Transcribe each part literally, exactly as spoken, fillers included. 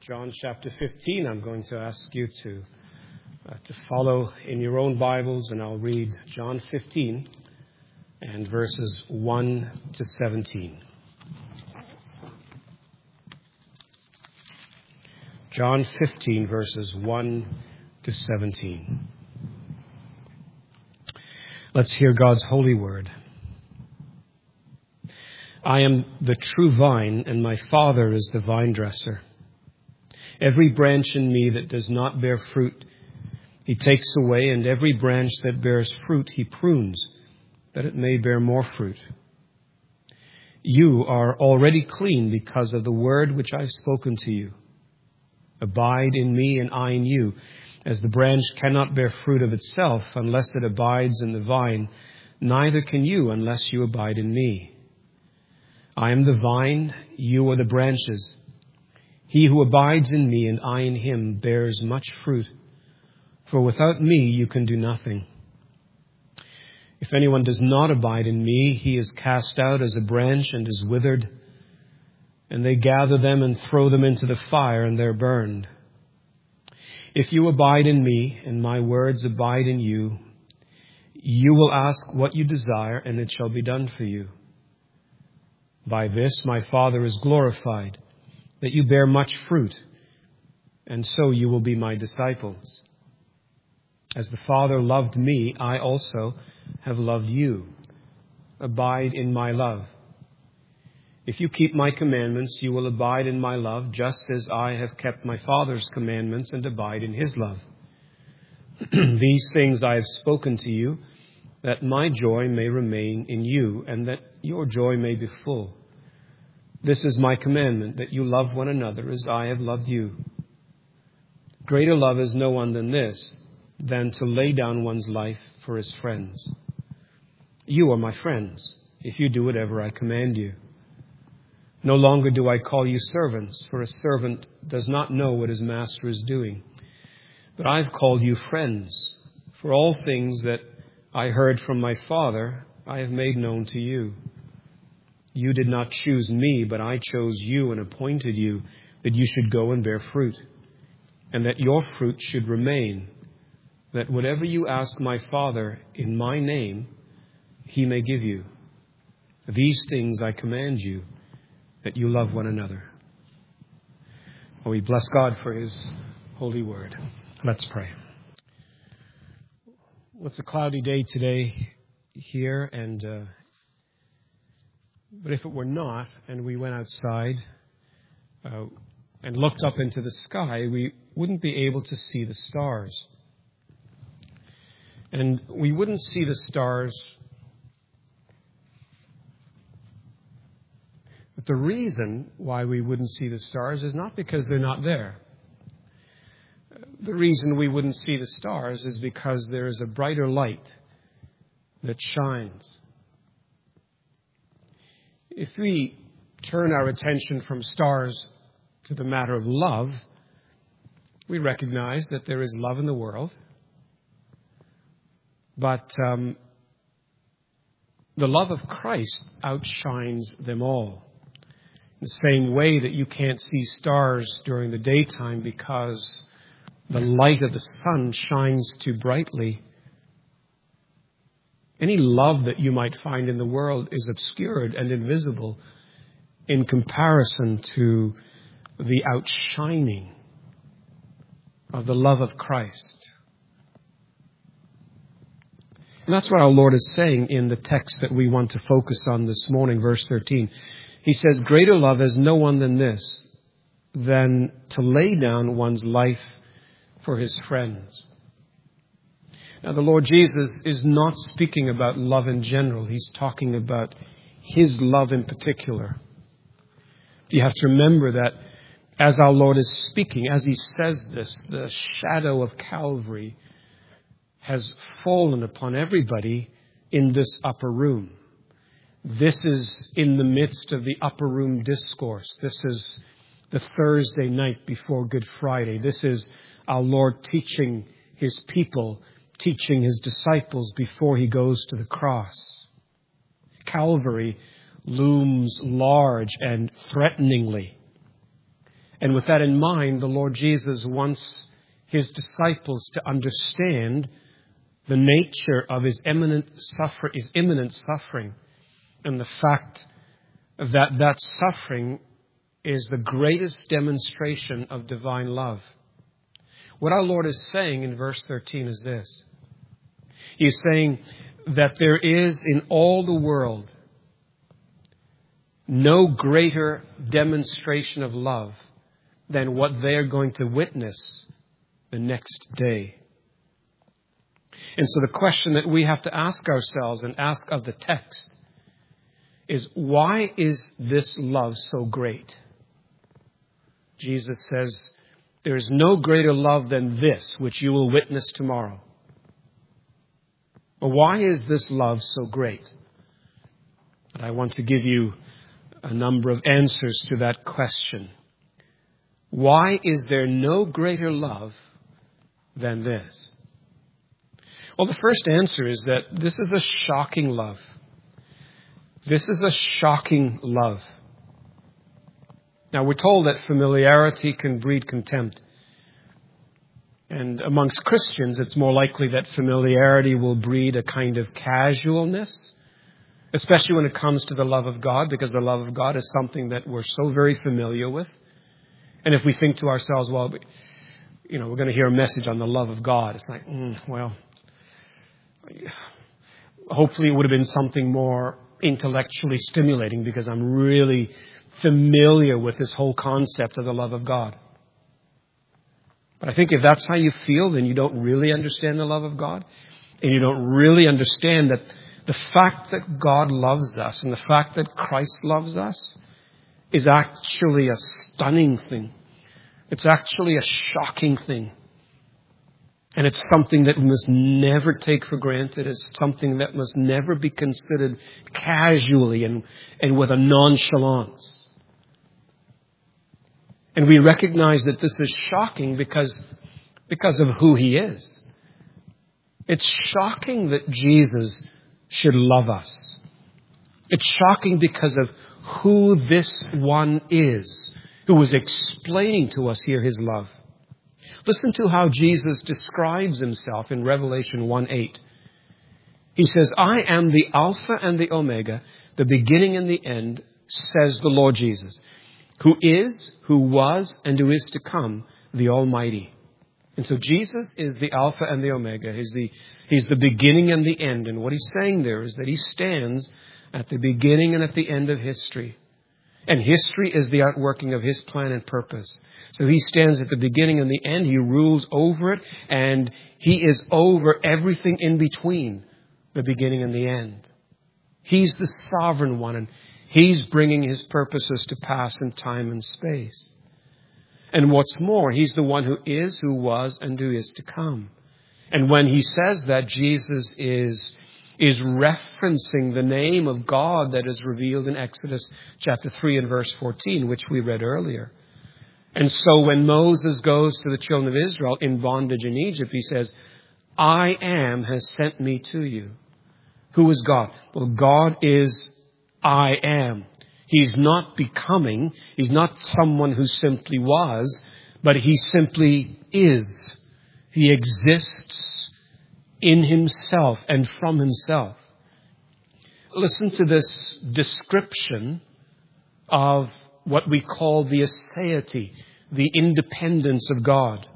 John chapter fifteen. I'm going to ask you to uh, to follow in your own Bibles, and I'll read John fifteen and verses one to seventeen. John fifteen, verses one to seventeen. Let's hear God's holy word. I am the true vine, and my Father is the vine dresser. Every branch in me that does not bear fruit, he takes away, and every branch that bears fruit, he prunes, that it may bear more fruit. You are already clean because of the word which I have spoken to you. Abide in me, and I in you. As the branch cannot bear fruit of itself unless it abides in the vine, neither can you unless you abide in me. I am the vine, you are the branches. He who abides in me and I in him bears much fruit, for without me you can do nothing. If anyone does not abide in me, he is cast out as a branch and is withered, and they gather them and throw them into the fire, and they're burned. If you abide in me and my words abide in you, you will ask what you desire, and it shall be done for you. By this my Father is glorified, that you bear much fruit, and so you will be my disciples. As the Father loved me, I also have loved you. Abide in my love. If you keep my commandments, you will abide in my love, just as I have kept my Father's commandments and abide in his love. These things I have spoken to you, that my joy may remain in you, and that your joy may be full. This is my commandment, that you love one another as I have loved you. Greater love is no one than this, than to lay down one's life for his friends. You are my friends, if you do whatever I command you. No longer do I call you servants, for a servant does not know what his master is doing. But I've called you friends, for all things that I heard from my Father, I have made known to you. You did not choose me, but I chose you and appointed you that you should go and bear fruit, and that your fruit should remain, that whatever you ask my Father in my name, he may give you. These things I command you, that you love one another. Oh, we bless God for his holy word. Let's pray. Well, it's a cloudy day today here, and uh, but if it were not, and we went outside uh, and looked up into the sky, we wouldn't be able to see the stars. And we wouldn't see the stars. But the reason why we wouldn't see the stars is not because they're not there. The reason we wouldn't see the stars is because there is a brighter light that shines. If we turn our attention from stars to the matter of love, we recognize that there is love in the world. But um, the love of Christ outshines them all. In the same way that you can't see stars during the daytime because the light of the sun shines too brightly, any love that you might find in the world is obscured and invisible in comparison to the outshining of the love of Christ. And that's what our Lord is saying in the text that we want to focus on this morning, verse thirteen. He says, greater love has no one than this, than to lay down one's life for his friends. Now, the Lord Jesus is not speaking about love in general. He's talking about his love in particular. You have to remember that as our Lord is speaking, as he says this, the shadow of Calvary has fallen upon everybody in this upper room. This is in the midst of the upper room discourse. This is the Thursday night before Good Friday. This is our Lord teaching his people, teaching his disciples before he goes to the cross. Calvary looms large and threateningly And with that in mind, the Lord Jesus wants his disciples to understand the nature of his imminent suffer, his imminent suffering, and the fact that that suffering is the greatest demonstration of divine love. What our Lord is saying in verse thirteen is this. He's saying that there is in all the world no greater demonstration of love than what they are going to witness the next day. And so the question that we have to ask ourselves and ask of the text is, why is this love so great? Jesus says, there is no greater love than this, which you will witness tomorrow. But why is this love so great? And I want to give you a number of answers to that question. Why is there no greater love than this? Well, the first answer is that this is a shocking love. This is a shocking love. Now, we're told that familiarity can breed contempt. And amongst Christians, it's more likely that familiarity will breed a kind of casualness, especially when it comes to the love of God, because the love of God is something that we're so very familiar with. And if we think to ourselves, well, you know, we're going to hear a message on the love of God, it's like, mm, well, hopefully it would have been something more intellectually stimulating, because I'm really familiar with this whole concept of the love of God. But I think if that's how you feel, then you don't really understand the love of God. And you don't really understand that the fact that God loves us and the fact that Christ loves us is actually a stunning thing. It's actually a shocking thing. And it's something that we must never take for granted. It's something that must never be considered casually and, and with a nonchalance. And we recognize that this is shocking because, because of who he is. It's shocking that Jesus should love us. It's shocking because of who this one is, who is explaining to us here his love. Listen to how Jesus describes himself in Revelation one eight. He says, I am the Alpha and the Omega, the beginning and the end, says the Lord Jesus, who is, who was, and who is to come, the Almighty. And so Jesus is the Alpha and the Omega. He's the, he's the beginning and the end. And what he's saying there is that he stands at the beginning and at the end of history. And history is the outworking of his plan and purpose. So he stands at the beginning and the end. He rules over it. And he is over everything in between the beginning and the end. He's the sovereign one. And he's bringing his purposes to pass in time and space. And what's more, he's the one who is, who was, and who is to come. And when he says that, Jesus is, is referencing the name of God that is revealed in Exodus chapter three and verse fourteen, which we read earlier. And so when Moses goes to the children of Israel in bondage in Egypt, he says, I am has sent me to you. Who is God? Well, God is I am. He's not becoming. He's not someone who simply was, but he simply is. He exists in himself and from himself. Listen to this description of what we call the aseity, the independence of God.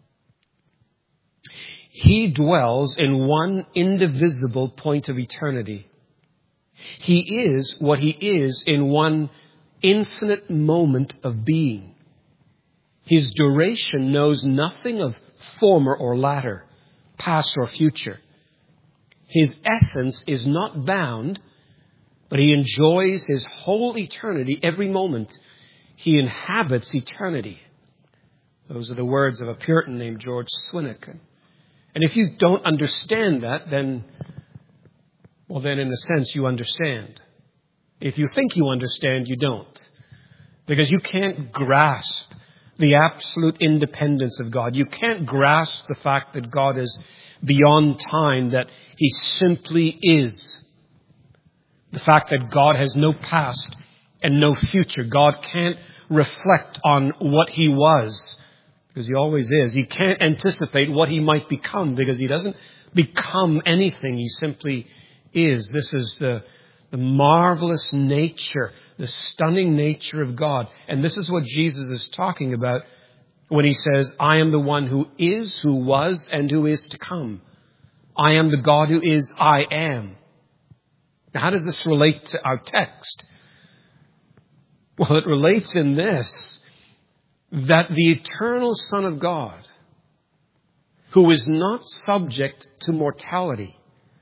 He dwells in one indivisible point of eternity. He is what he is in one infinite moment of being. His duration knows nothing of former or latter, past or future. His essence is not bound, but he enjoys his whole eternity every moment. He inhabits eternity. Those are the words of a Puritan named George Swinnock. And if you don't understand that, then, well, then in a sense you understand. If you think you understand, you don't. Because you can't grasp the absolute independence of God. You can't grasp the fact that God is beyond time, that he simply is. The fact that God has no past and no future. God can't reflect on what he was, because he always is. He can't anticipate what he might become, because he doesn't become anything. He simply is. This is the, the marvelous nature, the stunning nature of God. And this is what Jesus is talking about when he says, I am the one who is, who was, and who is to come. I am the God who is, I am. Now, how does this relate to our text? Well, it relates in this, that the eternal Son of God, who is not subject to mortality,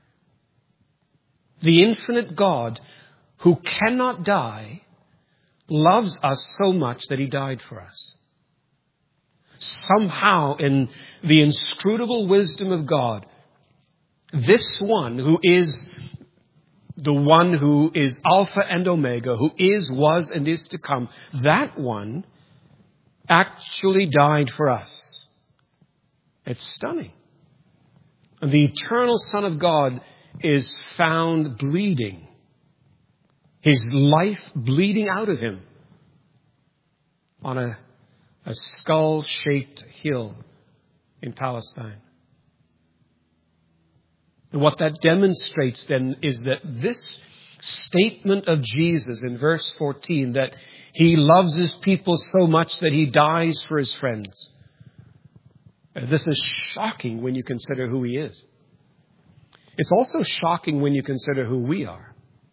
the infinite God who cannot die, loves us so much that he died for us. Somehow, in the inscrutable wisdom of God, this one who is the one who is Alpha and Omega, who is, was, and is to come, that one actually died for us. It's stunning. And the eternal Son of God is found bleeding. His life bleeding out of him on a, a skull-shaped hill in Palestine. And what that demonstrates then is that this statement of Jesus in verse fourteen, that he loves his people so much that he dies for his friends. This is shocking when you consider who he is. It's also shocking when you consider who we are.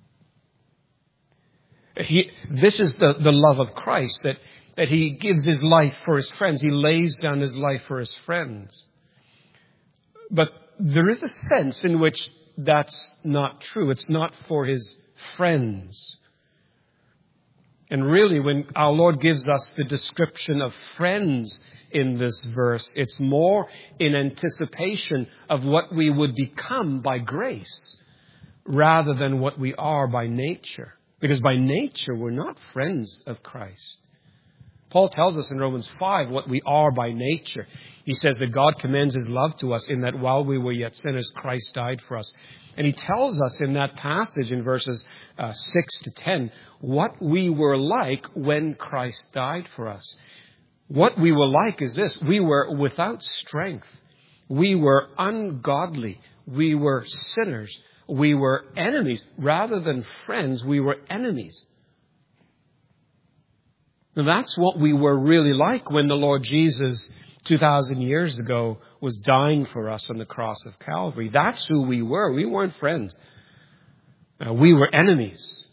He, this is the, the love of Christ, that, that he gives his life for his friends. He lays down his life for his friends. But there is a sense in which that's not true. It's not for his friends. And really, when our Lord gives us the description of friends in this verse, it's more in anticipation of what we would become by grace rather than what we are by nature. Because by nature, we're not friends of Christ. Paul tells us in Romans five what we are by nature. He says that God commends his love to us in that while we were yet sinners, Christ died for us. And he tells us in that passage in verses uh, six to ten what we were like when Christ died for us. What we were like is this: we were without strength. We were ungodly. We were sinners. We were enemies. Rather than friends, we were enemies. Now, that's what we were really like when the Lord Jesus, two thousand years ago, was dying for us on the cross of Calvary. That's who we were. We weren't friends. Uh, we were enemies.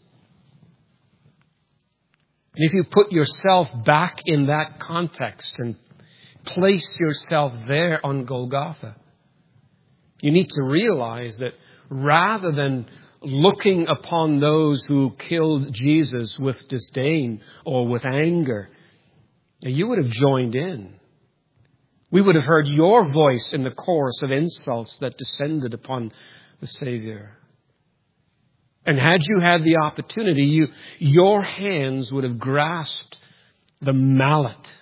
And if you put yourself back in that context and place yourself there on Golgotha, you need to realize that rather than looking upon those who killed Jesus with disdain or with anger, you would have joined in. We would have heard your voice in the chorus of insults that descended upon the Savior. And had you had the opportunity, you, your hands would have grasped the mallet.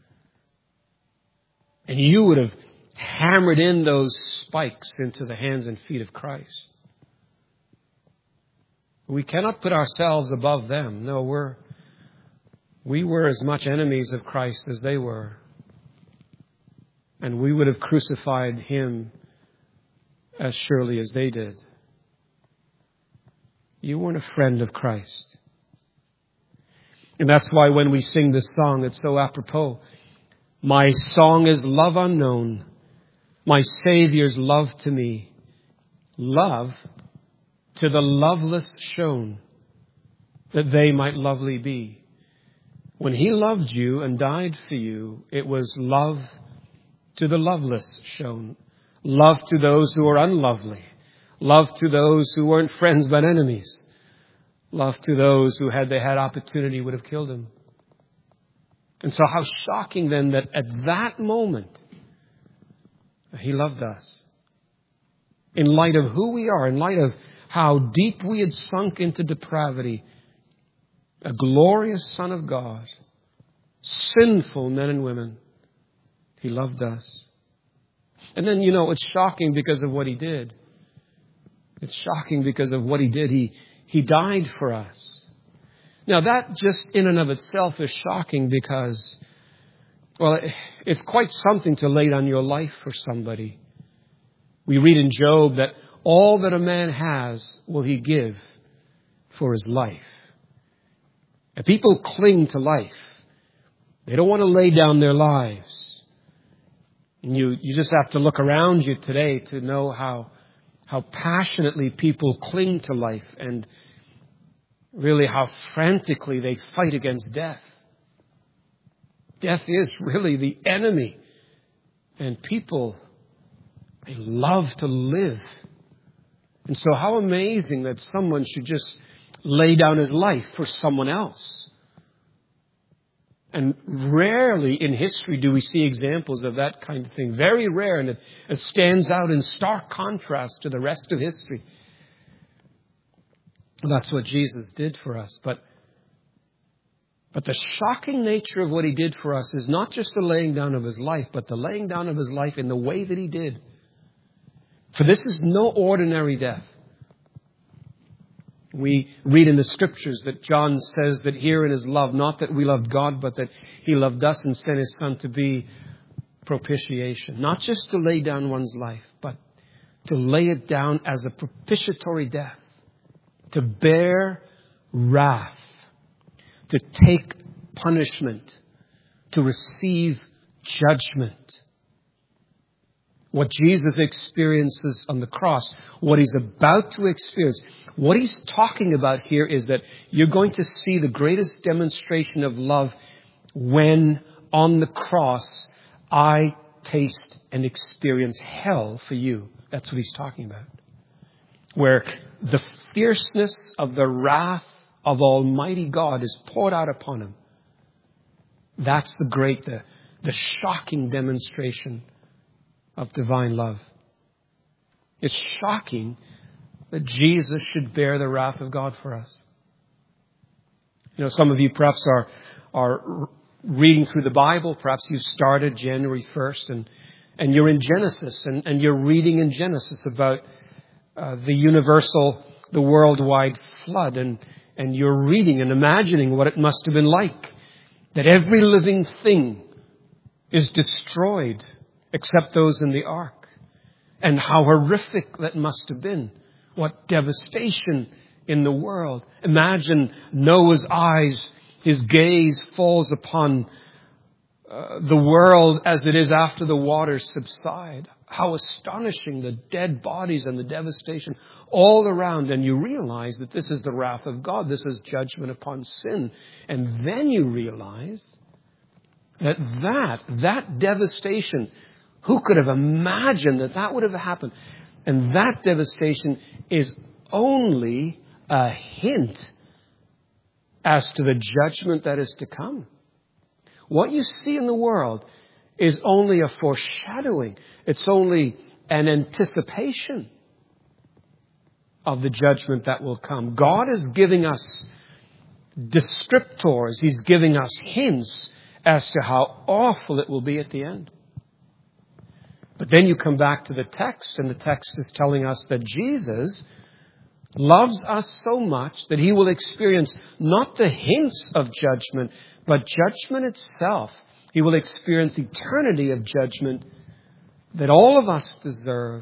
And you would have hammered in those spikes into the hands and feet of Christ. We cannot put ourselves above them. No, we're, we were as much enemies of Christ as they were. And we would have crucified him as surely as they did. You weren't a friend of Christ. And that's why when we sing this song, it's so apropos. My song is love unknown, my Savior's love to me. Love to the loveless shown, that they might lovely be. When he loved you and died for you, it was love to the loveless shown. Love to those who are unlovely. Love to those who weren't friends but enemies. Love to those who, had they had opportunity, would have killed him. And so how shocking then that at that moment, he loved us. In light of who we are, in light of how deep we had sunk into depravity, a glorious Son of God, sinful men and women, he loved us. And then, you know, it's shocking because of what he did. It's shocking because of what he did. He, he died for us. Now that just in and of itself is shocking because, well, it's quite something to lay down your life for somebody. We read in Job that all that a man has will he give for his life. And people cling to life. They don't want to lay down their lives. And you, you just have to look around you today to know how, how passionately people cling to life and really how frantically they fight against death. Death is really the enemy. And people, they love to live. And so how amazing that someone should just lay down his life for someone else. And rarely in history do we see examples of that kind of thing. Very rare, and it, it stands out in stark contrast to the rest of history. That's what Jesus did for us. But, but the shocking nature of what he did for us is not just the laying down of his life, but the laying down of his life in the way that he did. For this is no ordinary death. We read in the scriptures that John says that herein is love, not that we loved God, but that he loved us and sent his Son to be propitiation. Not just to lay down one's life, but to lay it down as a propitiatory death. To bear wrath. To take punishment. To receive judgment. What Jesus experiences on the cross, what he's about to experience, what he's talking about here is that you're going to see the greatest demonstration of love when on the cross I taste and experience hell for you. That's what he's talking about. Where the fierceness of the wrath of Almighty God is poured out upon him. That's the great, the, the shocking demonstration of divine love. It's shocking that Jesus should bear the wrath of God for us. You know, some of you perhaps are are reading through the Bible. Perhaps you started January first and, and you're in Genesis and, and you're reading in Genesis about uh, the universal, the worldwide flood. And, and you're reading and imagining what it must have been like. That every living thing is destroyed except those in the ark. And how horrific that must have been. What devastation in the world. Imagine Noah's eyes, his gaze falls upon uh, the world as it is after the waters subside. How astonishing, the dead bodies and the devastation all around. And you realize that this is the wrath of God. This is judgment upon sin. And then you realize that that, that devastation, who could have imagined that that would have happened? And that devastation is only a hint as to the judgment that is to come. What you see in the world is only a foreshadowing. It's only an anticipation of the judgment that will come. God is giving us descriptors. He's giving us hints as to how awful it will be at the end. But then you come back to the text, and the text is telling us that Jesus loves us so much that he will experience not the hints of judgment, but judgment itself. He will experience eternity of judgment that all of us deserve.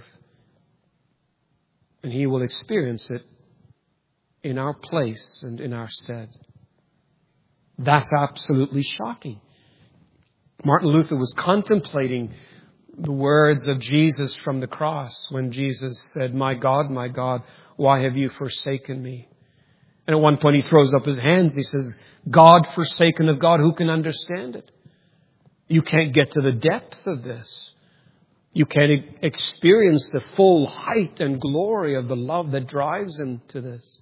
And he will experience it in our place and in our stead. That's absolutely shocking. Martin Luther was contemplating the words of Jesus from the cross when Jesus said, "My God, my God, why have you forsaken me?" And at one point he throws up his hands. He says, "God forsaken of God, who can understand it?" You can't get to the depth of this. You can't experience the full height and glory of the love that drives him to this.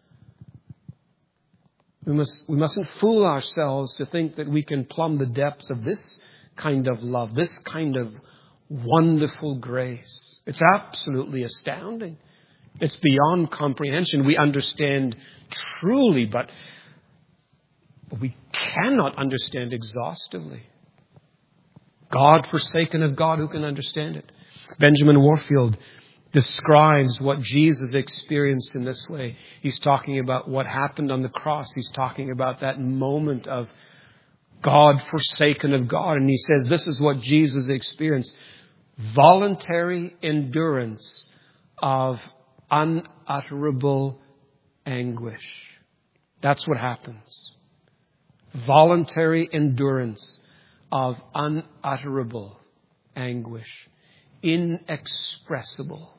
We must, we mustn't fool ourselves to think that we can plumb the depths of this kind of love, this kind of wonderful grace. It's absolutely astounding. It's beyond comprehension. We understand truly, but we cannot understand exhaustively. God forsaken of God, who can understand it? Benjamin Warfield describes what Jesus experienced in this way. He's talking about what happened on the cross. He's talking about that moment of God forsaken of God. And he says this is what Jesus experienced. Voluntary endurance of unutterable anguish. That's what happens. Voluntary endurance of unutterable anguish. Inexpressible.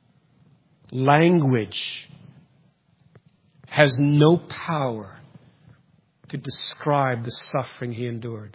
Language has no power to describe the suffering he endured.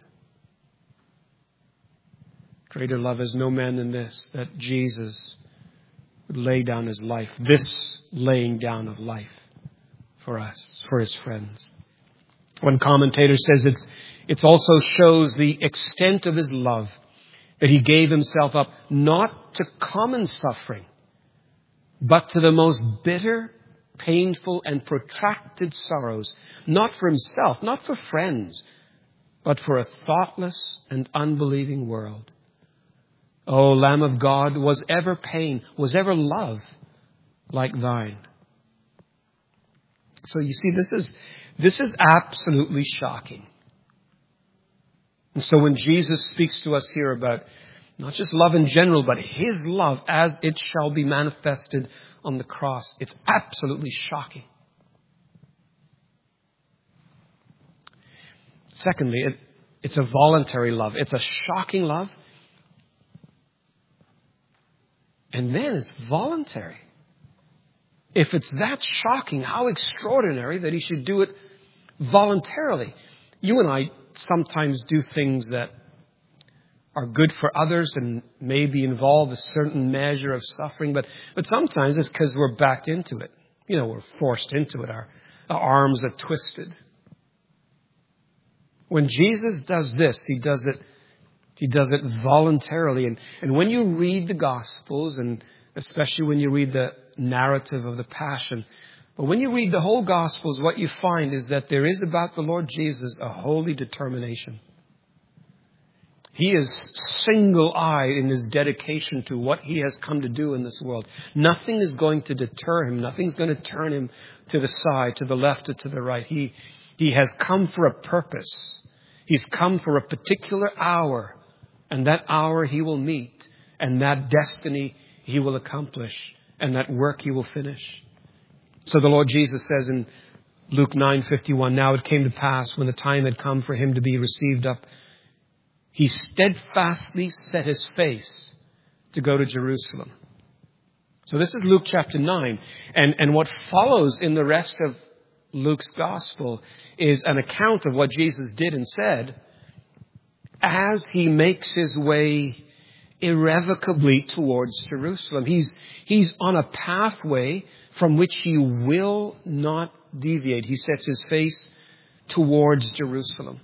Greater love has no man than this, that Jesus would lay down his life. This laying down of life for us, for his friends. One commentator says it's, it also shows the extent of his love, that he gave himself up not to common suffering, but to the most bitter, painful, and protracted sorrows, not for himself, not for friends, but for a thoughtless and unbelieving world. O Lamb of God, was ever pain, was ever love like thine? So you see, this is, this is absolutely shocking. And so when Jesus speaks to us here about not just love in general, but his love as it shall be manifested on the cross, it's absolutely shocking. Secondly, it, it's a voluntary love. It's a shocking love. And then it's voluntary. If it's that shocking, how extraordinary that he should do it voluntarily. You and I sometimes do things that are good for others and maybe involve a certain measure of suffering, but, but sometimes it's because we're backed into it. You know, we're forced into it. Our, our arms are twisted. When Jesus does this, he does it He does it voluntarily. And, and when you read the Gospels, and especially when you read the narrative of the Passion, but when you read the whole Gospels, what you find is that there is about the Lord Jesus a holy determination. He is single-eyed in his dedication to what he has come to do in this world. Nothing is going to deter him. Nothing's going to turn him to the side, to the left or to the right. He, he has come for a purpose. He's come for a particular hour. And that hour he will meet. And that destiny he will accomplish. And that work he will finish. So the Lord Jesus says in Luke nine fifty-one, now it came to pass when the time had come for him to be received up, he steadfastly set his face to go to Jerusalem. So this is Luke chapter nine. And, and what follows in the rest of Luke's gospel is an account of what Jesus did and said as he makes his way irrevocably towards Jerusalem. He's, he's on a pathway from which he will not deviate. He sets his face towards Jerusalem.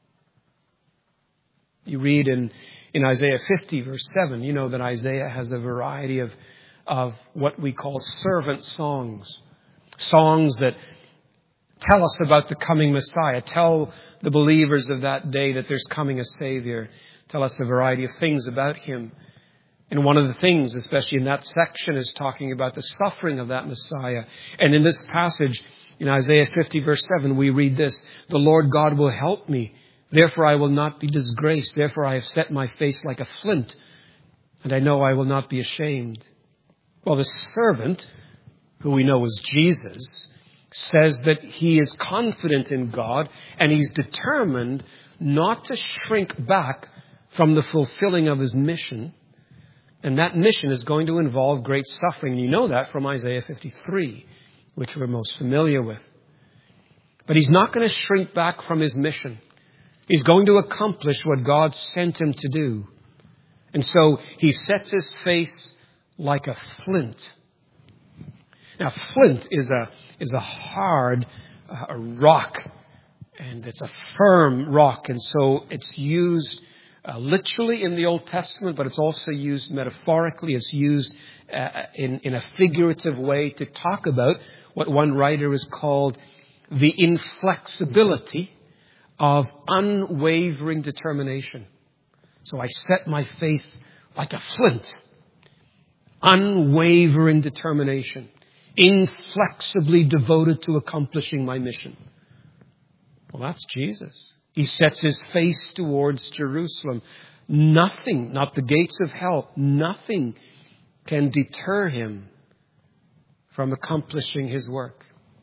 You read in, in Isaiah fifty, verse seven, you know that Isaiah has a variety of, of what we call servant songs. Songs that tell us about the coming Messiah. Tell the believers of that day that there's coming a Savior. Tell us a variety of things about him. And one of the things, especially in that section, is talking about the suffering of that Messiah. And in this passage, in Isaiah fifty, verse seven, we read this, the Lord God will help me. Therefore I will not be disgraced. Therefore I have set my face like a flint, and I know I will not be ashamed. Well, the servant, who we know is Jesus, says that he is confident in God, and he's determined not to shrink back from the fulfilling of his mission. And that mission is going to involve great suffering. And you know that from Isaiah fifty-three, which we're most familiar with. But he's not going to shrink back from his mission. He's going to accomplish what God sent him to do. And so he sets his face like a flint. Now, flint is a is a hard uh, a rock, and it's a firm rock. And so it's used uh, literally in the Old Testament, but it's also used metaphorically. It's used uh, in, in a figurative way to talk about what one writer has called the inflexibility of unwavering determination. So I set my face like a flint. unwavering determination, inflexibly devoted to accomplishing my mission. Well, that's Jesus. He sets his face towards Jerusalem. Nothing, not the gates of hell, nothing can deter him from accomplishing his work.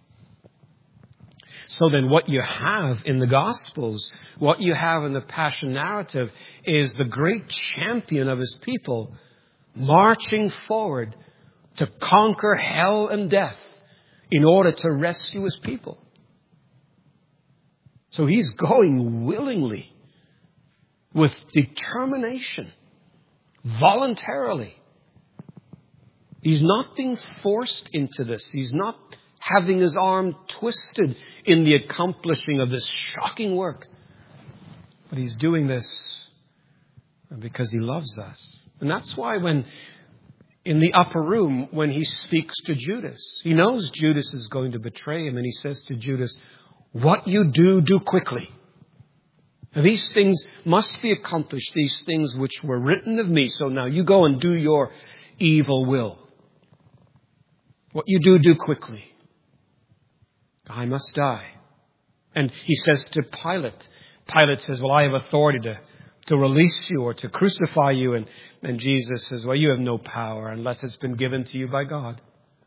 So then what you have in the Gospels, what you have in the Passion narrative is the great champion of his people marching forward to conquer hell and death in order to rescue his people. So he's going willingly, with determination, voluntarily. He's not being forced into this. He's not having his arm twisted in the accomplishing of this shocking work. But he's doing this because he loves us. And that's why when in the upper room, when he speaks to Judas, he knows Judas is going to betray him. And he says to Judas, what you do, do quickly. Now, these things must be accomplished, these things which were written of me. So now you go and do your evil will. What you do, do quickly. I must die. And he says to Pilate, Pilate says, well, I have authority to, to release you or to crucify you. And, and Jesus says, well, you have no power unless it's been given to you by God.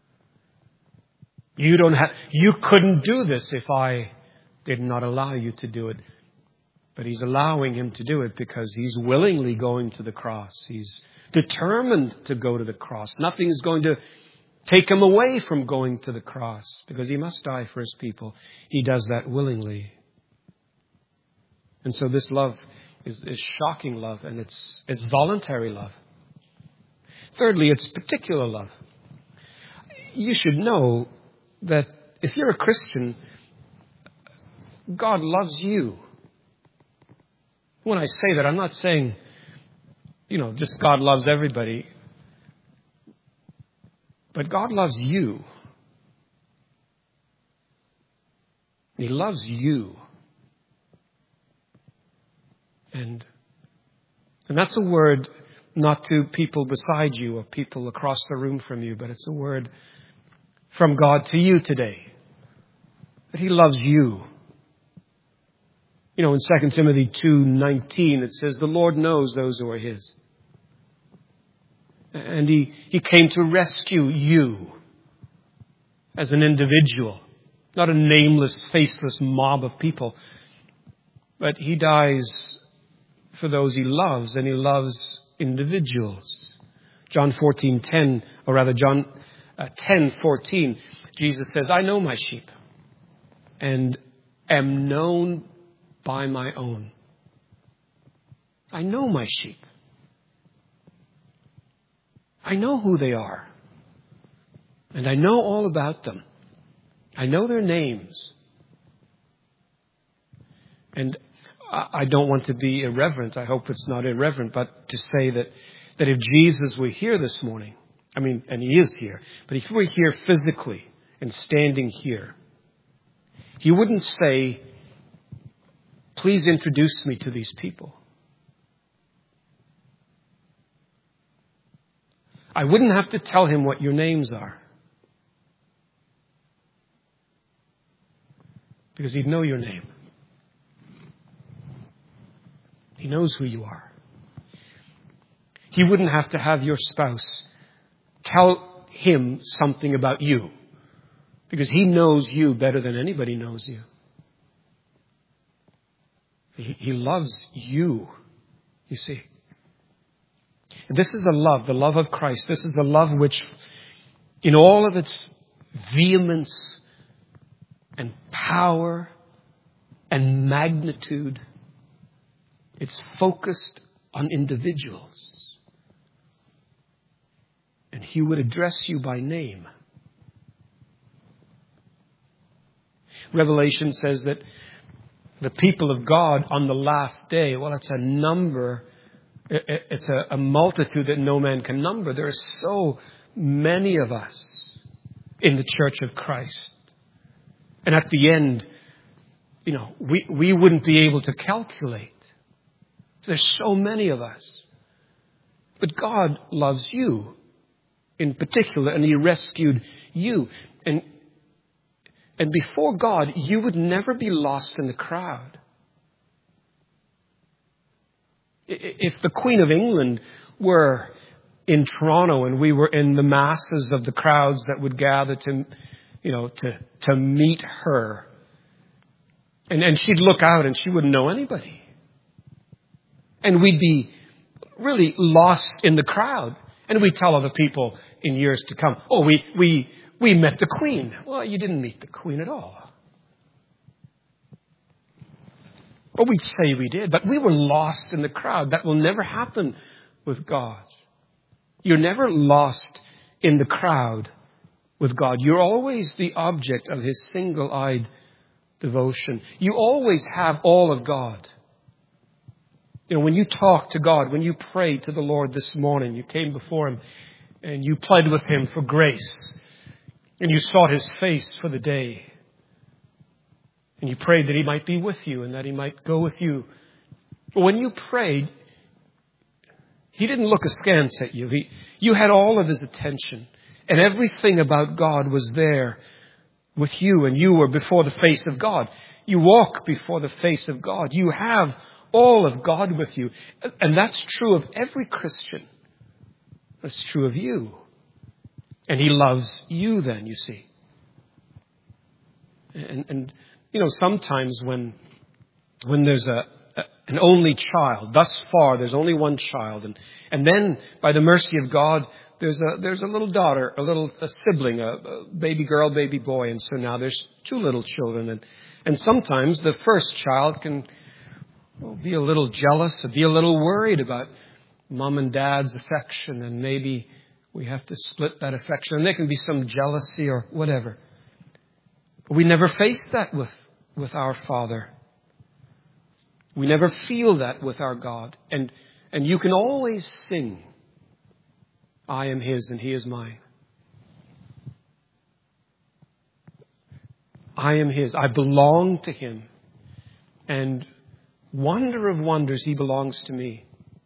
You don't have, you couldn't do this if I did not allow you to do it. But he's allowing him to do it because he's willingly going to the cross. He's determined to go to the cross. Nothing is going to take him away from going to the cross because he must die for his people. He does that willingly. And so this love is, is shocking love, and it's, it's voluntary love. Thirdly, it's particular love. You should know that if you're a Christian, God loves you. When I say that, I'm not saying, you know, just God loves everybody. But God loves you. He loves you. And, and that's a word not to people beside you or people across the room from you, but it's a word from God to you today. That he loves you. You know, in Second Timothy two nineteen, it says, the Lord knows those who are his. And he, he came to rescue you as an individual, not a nameless, faceless mob of people. But he dies for those he loves, and he loves individuals. John fourteen ten, or rather John uh, ten fourteen, Jesus says, I know my sheep and am known by my own. I know my sheep. I know who they are. And I know all about them. I know their names. And I don't want to be irreverent. I hope it's not irreverent, but to say that, that if Jesus were here this morning, I mean, and he is here, but if he were here physically and standing here, he wouldn't say, please introduce me to these people. I wouldn't have to tell him what your names are. Because he'd know your name. He knows who you are. He wouldn't have to have your spouse tell him something about you. Because he knows you better than anybody knows you. He, he loves you, you see. This is a love, the love of Christ. This is a love which, in all of its vehemence and power and magnitude, it's focused on individuals. And he would address you by name. Revelation says that the people of God on the last day, well, it's a number. It's a, a multitude that no man can number. There are so many of us in the church of Christ. And at the end, you know, we, we wouldn't be able to calculate. There's so many of us. But God loves you. in particular, and He rescued you. And, and before God, you would never be lost in the crowd. If the Queen of England were in Toronto and we were in the masses of the crowds that would gather to, you know, to, to meet her, and, and she'd look out and she wouldn't know anybody. And we'd be really lost in the crowd. And we'd tell other people in years to come, oh, we, we, we met the Queen. Well, you didn't meet the Queen at all. Well, we'd say we did, but we were lost in the crowd. That will never happen with God. You're never lost in the crowd with God. You're always the object of His single-eyed devotion. You always have all of God. You know, when you talk to God, when you prayed to the Lord this morning, you came before Him and you pled with Him for grace, and you sought His face for the day. And you prayed that He might be with you and that He might go with you. But when you prayed, He didn't look askance at you. He, you had all of His attention. And everything about God was there with you. And you were before the face of God. You walk before the face of God. You have all of God with you. And that's true of every Christian. That's true of you. And He loves you then, you see. And... and You know, sometimes when when there's a, a an only child, thus far there's only one child, and and then by the mercy of God there's a there's a little daughter, a little a sibling, a, a baby girl, baby boy, and so now there's two little children, and and sometimes the first child can well, be a little jealous, or be a little worried about mom and dad's affection, and maybe we have to split that affection, and there can be some jealousy or whatever. We never face that with, with our Father. We never feel that with our God. And, and you can always sing, I am His and He is mine. I am His. I belong to Him. And wonder of wonders, He belongs to me.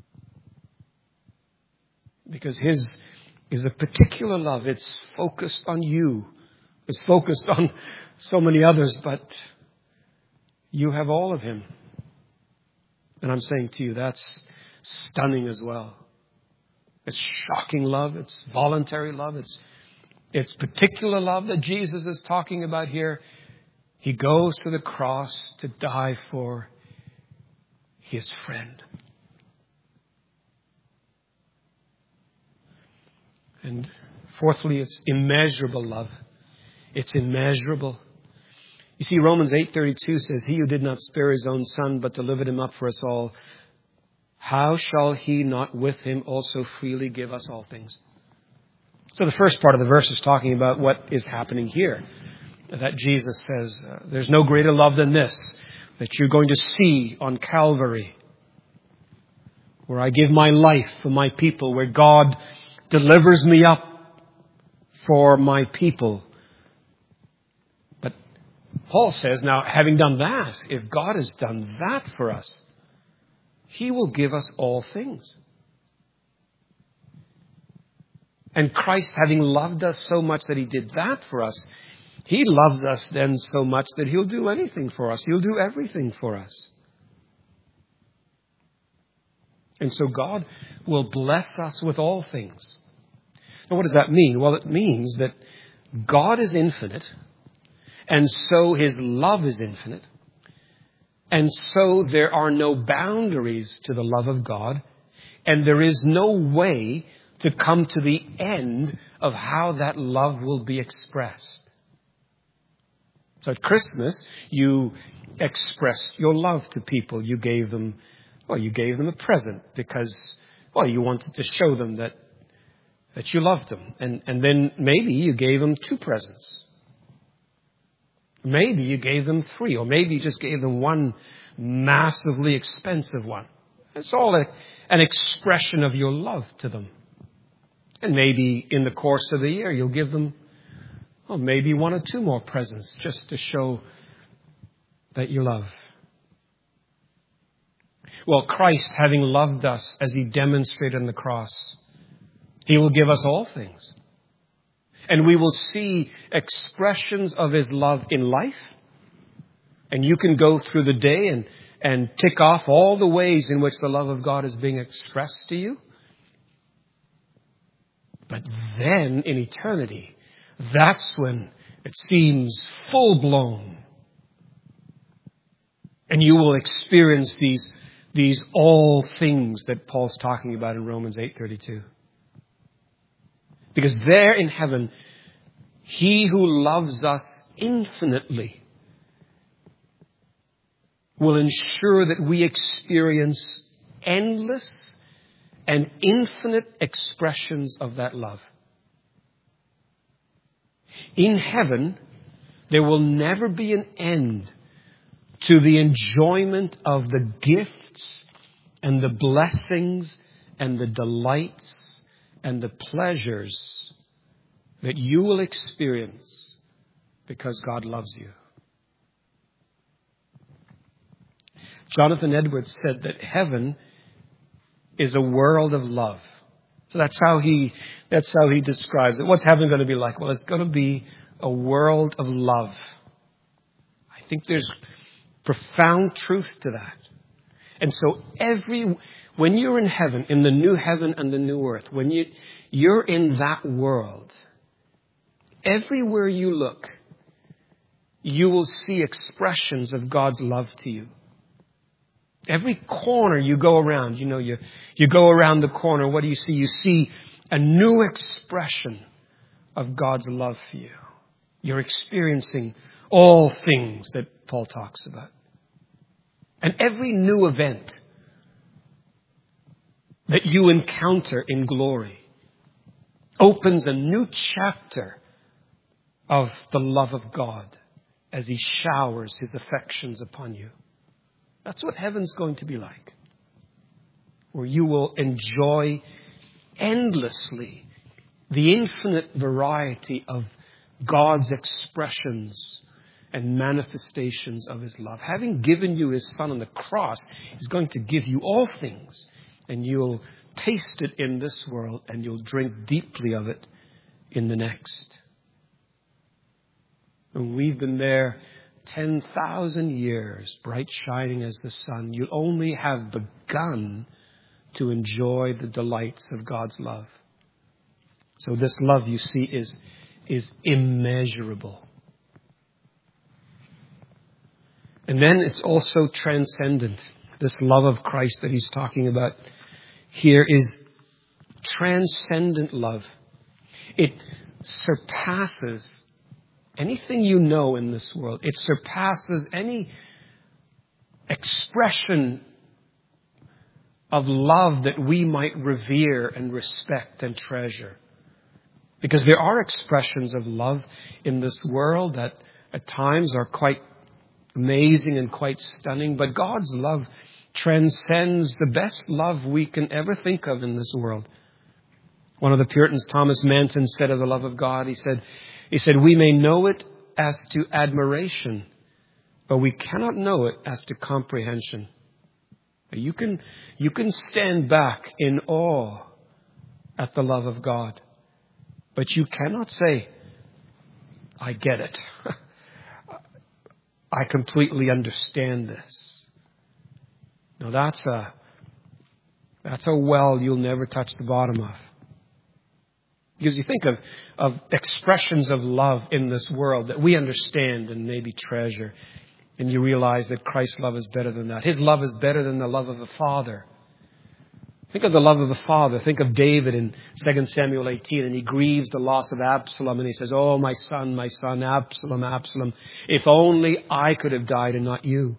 Because His is a particular love. It's focused on you. It's focused on so many others, but you have all of Him. And I'm saying to you, that's stunning as well. It's shocking love. It's voluntary love. It's, it's particular love that Jesus is talking about here. He goes to the cross to die for His friend. And fourthly, it's immeasurable love. It's immeasurable. You see, Romans eight thirty-two says, He who did not spare His own Son, but delivered Him up for us all, how shall He not with Him also freely give us all things? So the first part of the verse is talking about what is happening here. That Jesus says, uh, there's no greater love than this, that you're going to see on Calvary, where I give my life for my people, where God delivers me up for my people. Paul says, now, having done that, if God has done that for us, He will give us all things. And Christ, having loved us so much that He did that for us, He loves us then so much that He'll do anything for us. He'll do everything for us. And so God will bless us with all things. Now, what does that mean? Well, it means that God is infinite. And so His love is infinite. And so there are no boundaries to the love of God. And there is no way to come to the end of how that love will be expressed. So at Christmas, you expressed your love to people. You gave them, well, you gave them a present because, well, you wanted to show them that, that you loved them. And, and then maybe you gave them two presents. Maybe you gave them three, or maybe you just gave them one massively expensive one. It's all a, an expression of your love to them. And maybe in the course of the year, you'll give them, well, maybe one or two more presents just to show that you love. Well, Christ, having loved us as He demonstrated on the cross, He will give us all things. And we will see expressions of His love in life. And you can go through the day and, and tick off all the ways in which the love of God is being expressed to you. But then in eternity, that's when it seems full-blown. And you will experience these, these all things that Paul's talking about in Romans eight thirty-two. Because there in heaven, He who loves us infinitely will ensure that we experience endless and infinite expressions of that love. In heaven, there will never be an end to the enjoyment of the gifts and the blessings and the delights and the pleasures that you will experience because God loves you. Jonathan Edwards said that heaven is a world of love. So that's how he, that's how he describes it. What's heaven going to be like? Well, it's going to be a world of love. I think there's profound truth to that. And so every, when you're in heaven, in the new heaven and the new earth, when you, you're in that world, everywhere you look, you will see expressions of God's love to you. Every corner you go around, you know, you, you go around the corner, what do you see? You see a new expression of God's love for you. You're experiencing all things that Paul talks about. And every new event that you encounter in glory opens a new chapter of the love of God as He showers His affections upon you. That's what heaven's going to be like, where you will enjoy endlessly the infinite variety of God's expressions and manifestations of His love. Having given you His Son on the cross, He's going to give you all things, and you'll taste it in this world, and you'll drink deeply of it in the next. And we've been there ten thousand years, bright shining as the sun. You'll only have begun to enjoy the delights of God's love. So this love, you see, is, is immeasurable. And then it's also transcendent. This love of Christ that he's talking about here is transcendent love. It surpasses anything you know in this world. It surpasses any expression of love that we might revere and respect and treasure. Because there are expressions of love in this world that at times are quite amazing and quite stunning. But God's love transcends the best love we can ever think of in this world. One of the Puritans, Thomas Manton, said of the love of God, he said, He said, we may know it as to admiration, but we cannot know it as to comprehension. You can, you can stand back in awe at the love of God, but you cannot say, I get it. I completely understand this. Now that's a, that's a well you'll never touch the bottom of. Because you think of, of expressions of love in this world that we understand and maybe treasure. And you realize that Christ's love is better than that. His love is better than the love of a father. Think of the love of a father. Think of David in Second Samuel eighteen. And he grieves the loss of Absalom. And he says, oh, my son, my son, Absalom, Absalom. If only I could have died and not you.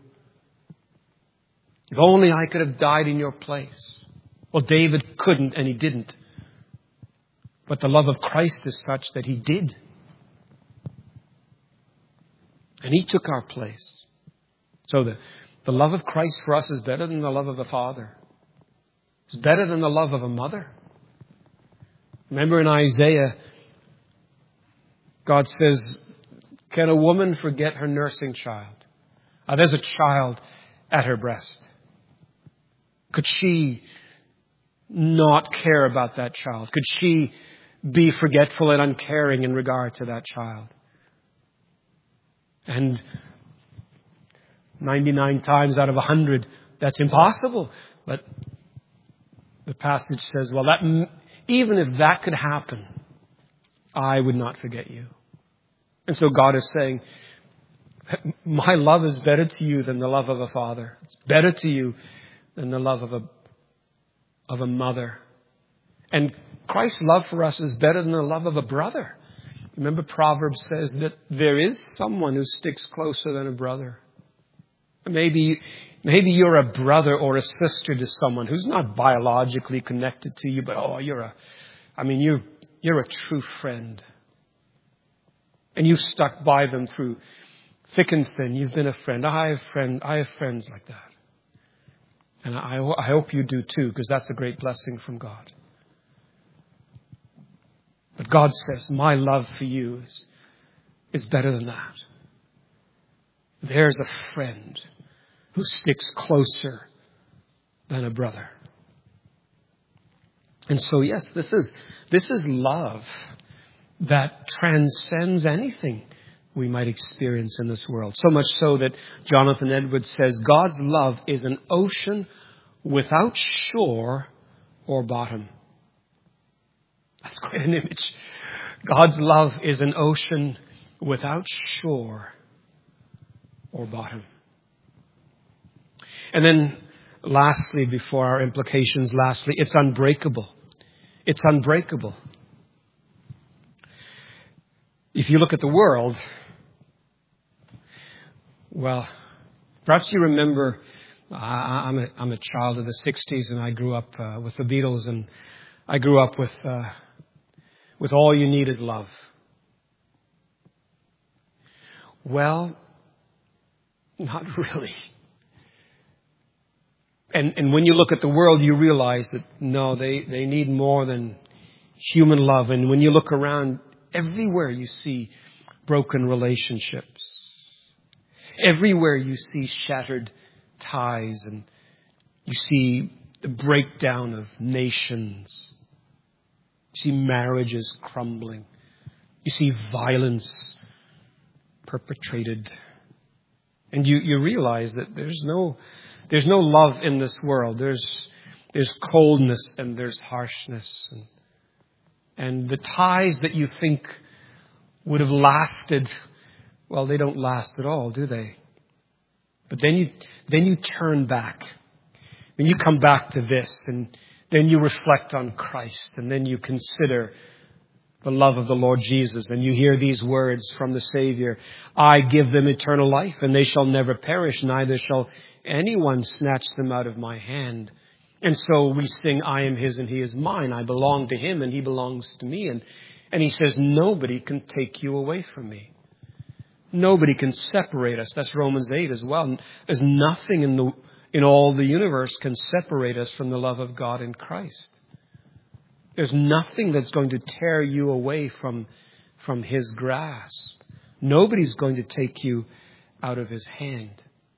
If only I could have died in your place. Well, David couldn't and he didn't. But the love of Christ is such that he did. And he took our place. So the, the love of Christ for us is better than the love of a father. It's better than the love of a mother. Remember in Isaiah, God says, can a woman forget her nursing child? Uh, there's a child at her breast. Could she not care about that child? Could she be forgetful and uncaring in regard to that child. And ninety-nine times out of one hundred, that's impossible. But the passage says, well, that, even if that could happen, I would not forget you. And so God is saying, my love is better to you than the love of a father. It's better to you than the love of a, of a mother. And Christ's love for us is better than the love of a brother. Remember, Proverbs says that there is someone who sticks closer than a brother. Maybe, maybe you're a brother or a sister to someone who's not biologically connected to you, but oh, you're a, I mean, you, you're a true friend. And you've stuck by them through thick and thin. You've been a friend. I have friend. I have friends like that. And I, I hope you do too, because that's a great blessing from God. But God says, my love for you is, is better than that. There's a friend who sticks closer than a brother. And so, yes, this is, this is love that transcends anything we might experience in this world. So much so that Jonathan Edwards says, God's love is an ocean without shore or bottom. That's quite an image. God's love is an ocean without shore or bottom. And then lastly, before our implications, lastly, it's unbreakable. It's unbreakable. If you look at the world, well, perhaps you remember, uh, I'm, a, I'm a child of the sixties and I grew up uh, with the Beatles, and I grew up with uh, with All You Need Is Love. Well, not really. And and when you look at the world, you realize that no, they, they need more than human love. And when you look around, everywhere you see broken relationships. Everywhere you see shattered ties, and you see the breakdown of nations. You see marriages crumbling. You see violence perpetrated. And you, you realize that there's no there's no love in this world. There's there's coldness and there's harshness. And, and the ties that you think would have lasted, well, they don't last at all, do they? But then you then you turn back. When you come back to this, and then you reflect on Christ, and then you consider the love of the Lord Jesus, and you hear these words from the Savior, I give them eternal life, and they shall never perish, neither shall anyone snatch them out of my hand. And so we sing, I am His and He is mine. I belong to Him and He belongs to me. And, and He says, nobody can take you away from me. Nobody can separate us. That's Romans eight as well. There's nothing in the in all the universe can separate us from the love of God in Christ. There's nothing that's going to tear you away from, from His grasp. Nobody's going to take you out of His hand.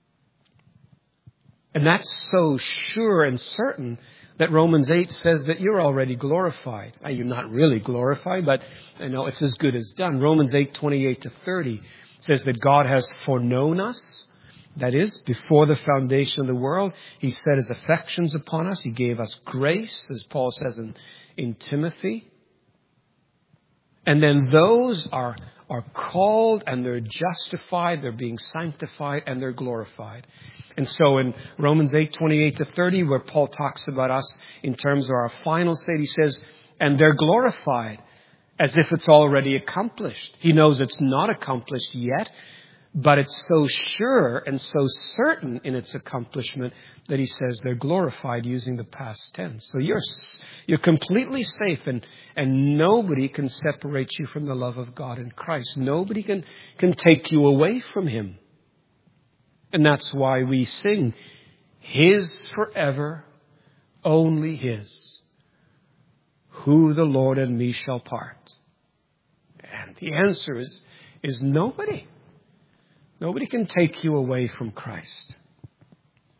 And that's so sure and certain that Romans eight says that you're already glorified. You're not really glorified, but I know it's as good as done. Romans eight, twenty-eight to thirty says that God has foreknown us. That is, before the foundation of the world, He set His affections upon us. He gave us grace, as Paul says in, in Timothy. And then those are, are called and they're justified, they're being sanctified, and they're glorified. And so in Romans eight, twenty-eight to thirty, where Paul talks about us in terms of our final state, he says, and they're glorified as if it's already accomplished. He knows it's not accomplished yet, but it's so sure and so certain in its accomplishment that he says they're glorified using the past tense. So you're you're completely safe, and, and nobody can separate you from the love of God in Christ. Nobody can, can take you away from Him. And that's why we sing, His forever, only His, who the Lord and me shall part. And the answer is, is nobody. Nobody can take you away from Christ.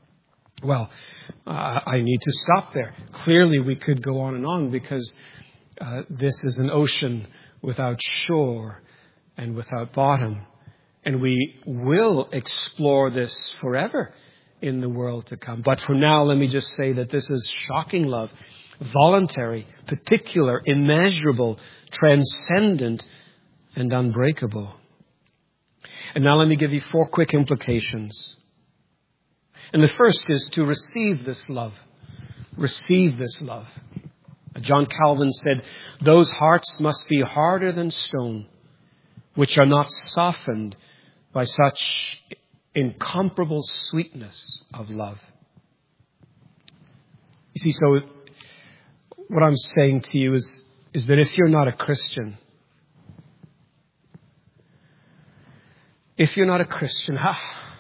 Well, uh, I need to stop there. Clearly, we could go on and on because Uh, this is an ocean without shore and without bottom. And we will explore this forever in the world to come. But for now, let me just say that this is shocking love, voluntary, particular, immeasurable, transcendent, and unbreakable. And now let me give you four quick implications. And the first is to receive this love. Receive this love. John Calvin said, those hearts must be harder than stone, which are not softened by such incomparable sweetness of love. You see, so what I'm saying to you is, is that if you're not a Christian, if you're not a Christian, ah,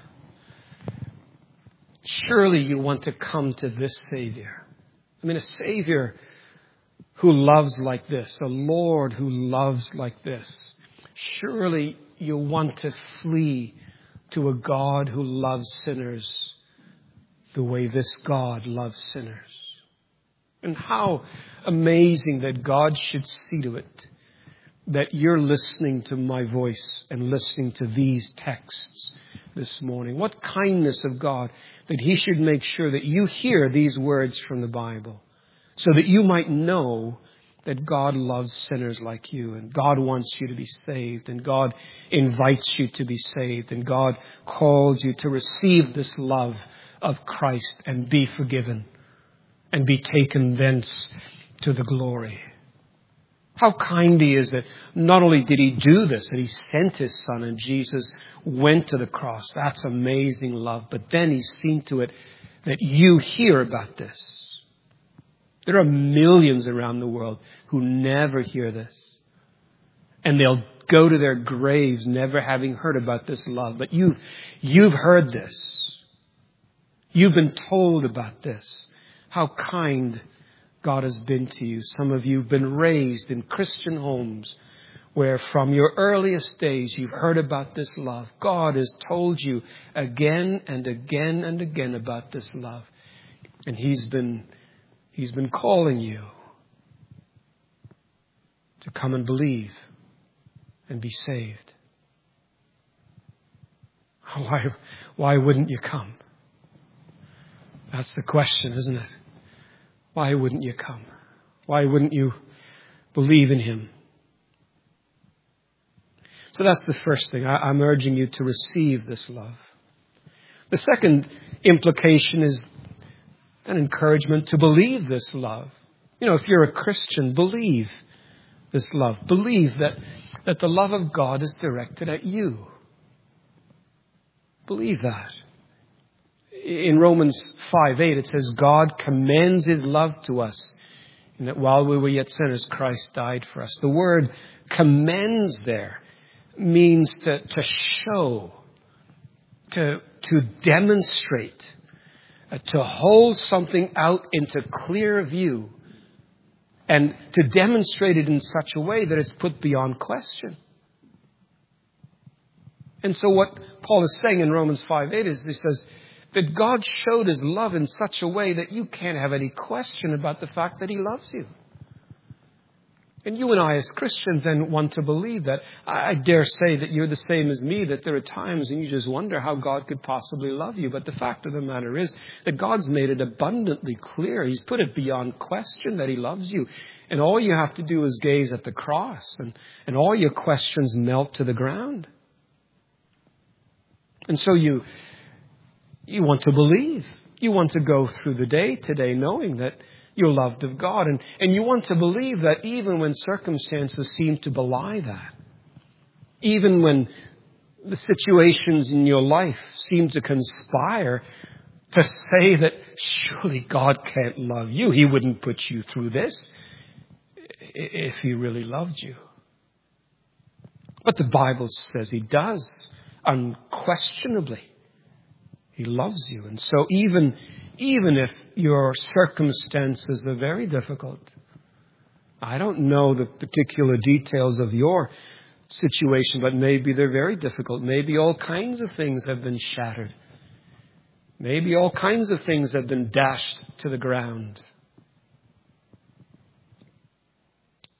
surely you want to come to this Savior. I mean, a Savior who loves like this, a Lord who loves like this. Surely you want to flee to a God who loves sinners the way this God loves sinners. And how amazing that God should see to it that you're listening to my voice and listening to these texts this morning. What kindness of God that He should make sure that you hear these words from the Bible so that you might know that God loves sinners like you, and God wants you to be saved, and God invites you to be saved, and God calls you to receive this love of Christ and be forgiven and be taken thence to the glory. How kind He is that not only did He do this, that He sent His Son and Jesus went to the cross. That's amazing love. But then He's seen to it that you hear about this. There are millions around the world who never hear this. And they'll go to their graves never having heard about this love. But you, you've heard this. You've been told about this. How kind God has been to you. Some of you have been raised in Christian homes where from your earliest days you've heard about this love. God has told you again and again and again about this love. And He's been He's been calling you to come and believe and be saved. Why, why wouldn't you come? That's the question, isn't it? Why wouldn't you come? Why wouldn't you believe in Him? So that's the first thing. I, I'm urging you to receive this love. The second implication is an encouragement to believe this love. You know, if you're a Christian, believe this love. Believe that, that the love of God is directed at you. Believe that. In Romans five eight, it says, God commends His love to us, and that while we were yet sinners, Christ died for us. The word commends there means to, to show, to, to demonstrate, uh, to hold something out into clear view, and to demonstrate it in such a way that it's put beyond question. And so what Paul is saying in Romans five eight is, he says that God showed His love in such a way that you can't have any question about the fact that He loves you. And you and I as Christians then want to believe that. I dare say that you're the same as me, that there are times when you just wonder how God could possibly love you. But the fact of the matter is that God's made it abundantly clear. He's put it beyond question that He loves you. And all you have to do is gaze at the cross, and, and all your questions melt to the ground. And so you, you want to believe. You want to go through the day today knowing that you're loved of God. And, and you want to believe that even when circumstances seem to belie that, even when the situations in your life seem to conspire to say that surely God can't love you. He wouldn't put you through this if He really loved you. But the Bible says He does, unquestionably. He loves you. And so even, even if your circumstances are very difficult, I don't know the particular details of your situation, but maybe they're very difficult. Maybe all kinds of things have been shattered. Maybe all kinds of things have been dashed to the ground.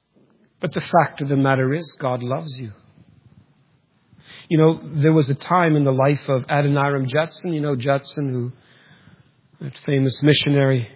But the fact of the matter is, God loves you. You know, there was a time in the life of Adoniram Judson, you know Judson, who, that famous missionary.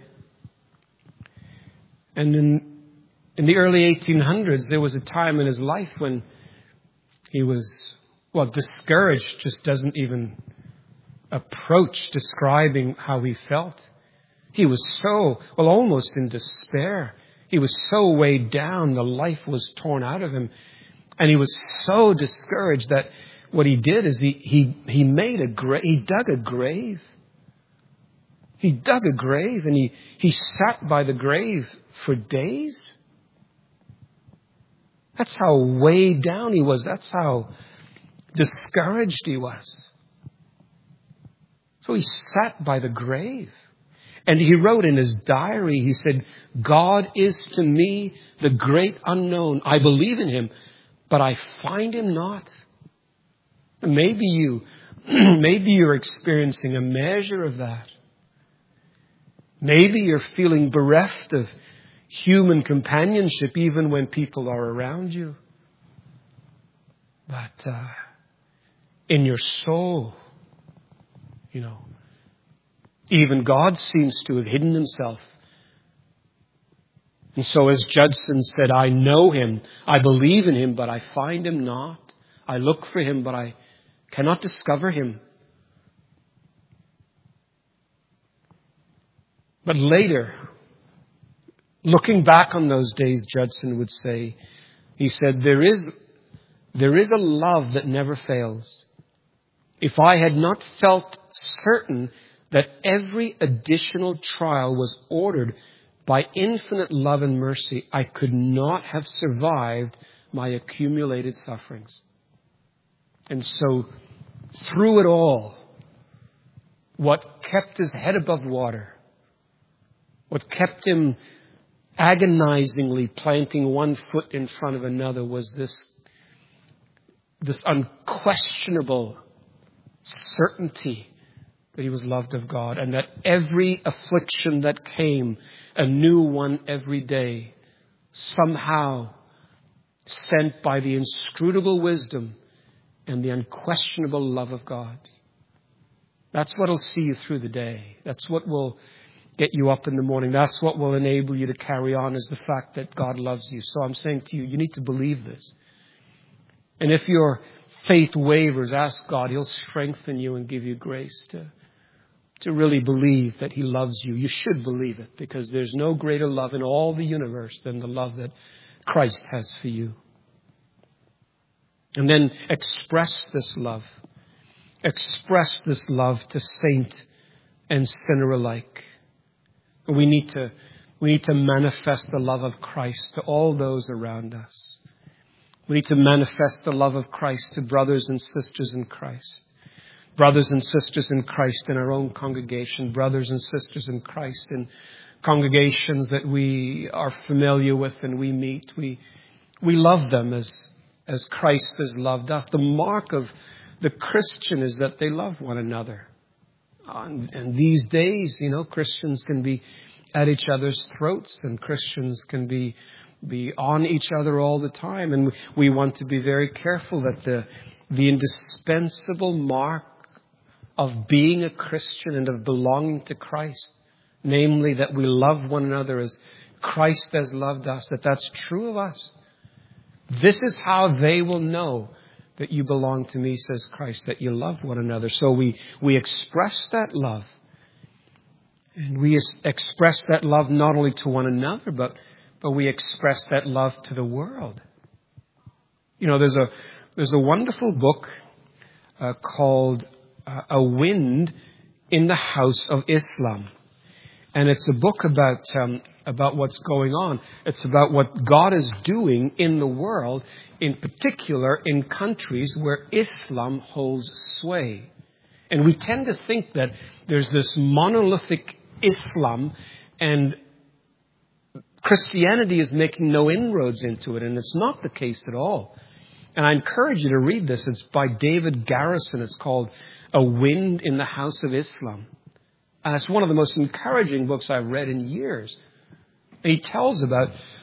And in, in the early eighteen hundreds, there was a time in his life when he was, well, discouraged, just doesn't even approach describing how he felt. He was so, well, almost in despair. He was so weighed down, the life was torn out of him. And he was so discouraged that what he did is he he he made a grave, he dug a grave. He dug a grave and he, he sat by the grave for days. That's how weighed down he was. That's how discouraged he was. So he sat by the grave. And he wrote in his diary, he said, God is to me the great unknown. I believe in him, but I find him not. Maybe you, maybe you're experiencing a measure of that. Maybe you're feeling bereft of human companionship even when people are around you. But uh, in your soul, you know, even God seems to have hidden himself. And so as Judson said, I know him, I believe in him, but I find him not. I look for him, but I cannot discover him. But later, looking back on those days, Judson would say, he said, there is, there is a love that never fails. If I had not felt certain that every additional trial was ordered by infinite love and mercy, I could not have survived my accumulated sufferings. And so, through it all, what kept his head above water, what kept him agonizingly planting one foot in front of another was this, this unquestionable certainty that he was loved of God, and that every affliction that came, a new one every day, somehow sent by the inscrutable wisdom and the unquestionable love of God. That's what will see you through the day. That's what will get you up in the morning. That's what will enable you to carry on, is the fact that God loves you. So I'm saying to you, you need to believe this. And if your faith wavers, ask God. He'll strengthen you and give you grace to to really believe that he loves you. You should believe it, because there's no greater love in all the universe than the love that Christ has for you. And then express this love. Express this love to saint and sinner alike. We need to, we need to manifest the love of Christ to all those around us. We need to manifest the love of Christ to brothers and sisters in Christ. Brothers and sisters in Christ in our own congregation. Brothers and sisters in Christ in congregations that we are familiar with and we meet. We, we love them as, as Christ has loved us. The mark of the Christian is that they love one another. And, and these days, you know, Christians can be at each other's throats, and Christians can be be on each other all the time. And we want to be very careful that the the indispensable mark of being a Christian and of belonging to Christ, namely that we love one another as Christ has loved us, that that's true of us. This is how they will know that you belong to me, says Christ, that you love one another. So we, we express that love. And we express that love not only to one another, but, but we express that love to the world. You know, there's a, there's a wonderful book uh, called uh, A Wind in the House of Islam. And it's a book about um, about what's going on. It's about what God is doing in the world, in particular in countries where Islam holds sway. And we tend to think that there's this monolithic Islam and Christianity is making no inroads into it. And it's not the case at all. And I encourage you to read this. It's by David Garrison. It's called A Wind in the House of Islam. And it's one of the most encouraging books I've read in years. And he tells about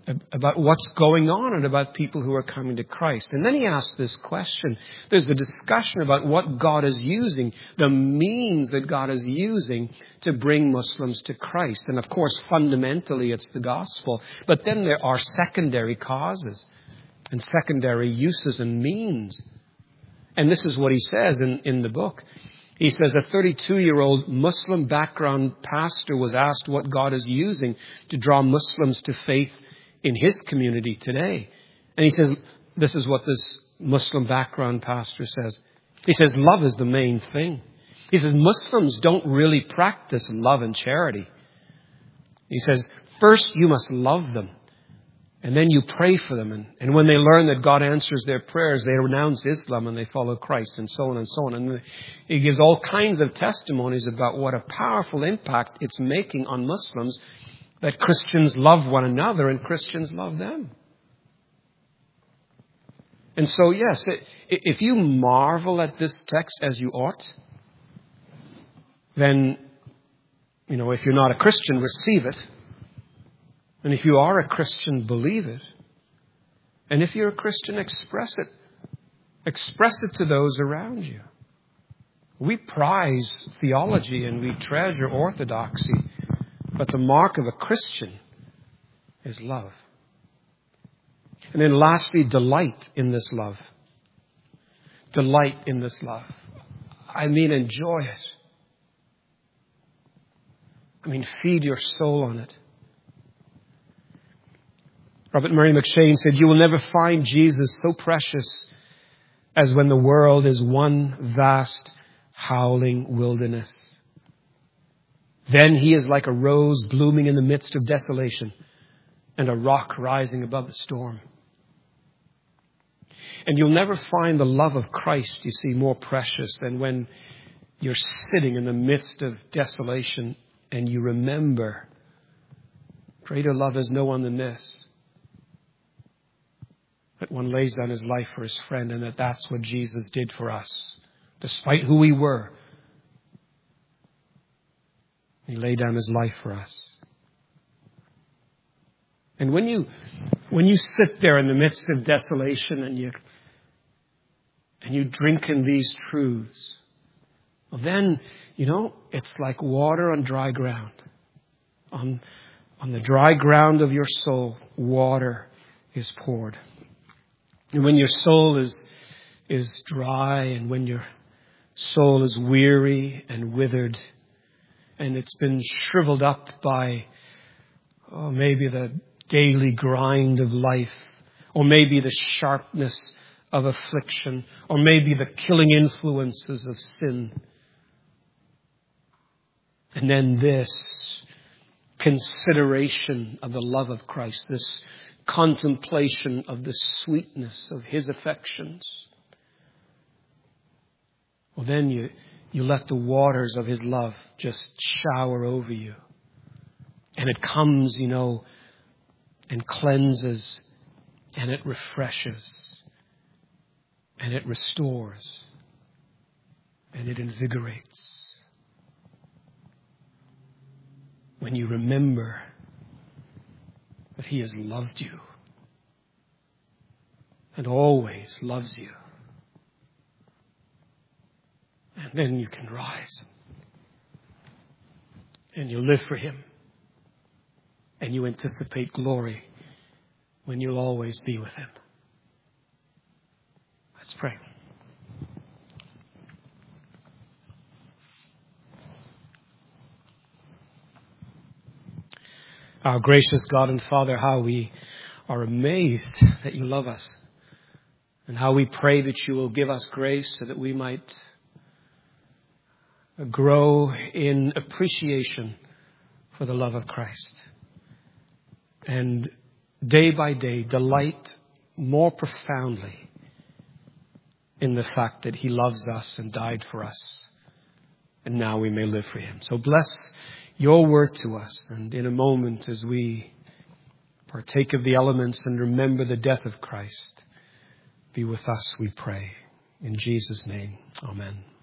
about what's going on and about people who are coming to Christ. And then he asks this question. There's a discussion about what God is using, the means that God is using to bring Muslims to Christ. And of course, fundamentally, it's the gospel. But then there are secondary causes and secondary uses and means. And this is what he says in, in the book. He says a thirty-two-year-old Muslim background pastor was asked what God is using to draw Muslims to faith in his community today. And he says, this is what this Muslim background pastor says. He says, love is the main thing. He says, Muslims don't really practice love and charity. He says, first you must love them. And then you pray for them. And, and when they learn that God answers their prayers, they renounce Islam and they follow Christ, and so on and so on. And he gives all kinds of testimonies about what a powerful impact it's making on Muslims that Christians love one another and Christians love them. And so, yes, if you marvel at this text as you ought, then, you know, if you're not a Christian, receive it. And if you are a Christian, believe it. And if you're a Christian, express it. Express it to those around you. We prize theology and we treasure orthodoxy. But the mark of a Christian is love. And then lastly, delight in this love. Delight in this love. I mean, enjoy it. I mean, feed your soul on it. Robert Murray McCheyne said, you will never find Jesus so precious as when the world is one vast howling wilderness. Then he is like a rose blooming in the midst of desolation and a rock rising above the storm. And you'll never find the love of Christ, you see, more precious than when you're sitting in the midst of desolation and you remember, greater love has no one than this, that one lays down his life for his friend, and that that's what Jesus did for us. Despite who we were, he laid down his life for us. And when you when you sit there in the midst of desolation and you and you drink in these truths, well then, you know, it's like water on dry ground. On on the dry ground of your soul, water is poured. And when your soul is is dry, and when your soul is weary and withered, and it's been shriveled up by oh, maybe the daily grind of life, or maybe the sharpness of affliction, or maybe the killing influences of sin. And then this consideration of the love of Christ, this contemplation of the sweetness of his affections. Well, then you, you let the waters of his love just shower over you. And it comes, you know, and cleanses, and it refreshes, and it restores, and it invigorates. When you remember that he has loved you and always loves you. And then you can rise and you live for him, and you anticipate glory when you'll always be with him. Let's pray. Our gracious God and Father, how we are amazed that you love us, and how we pray that you will give us grace so that we might grow in appreciation for the love of Christ, and day by day delight more profoundly in the fact that he loves us and died for us, and now we may live for him. So bless your word to us, and in a moment as we partake of the elements and remember the death of Christ, be with us, we pray. In Jesus' name, amen.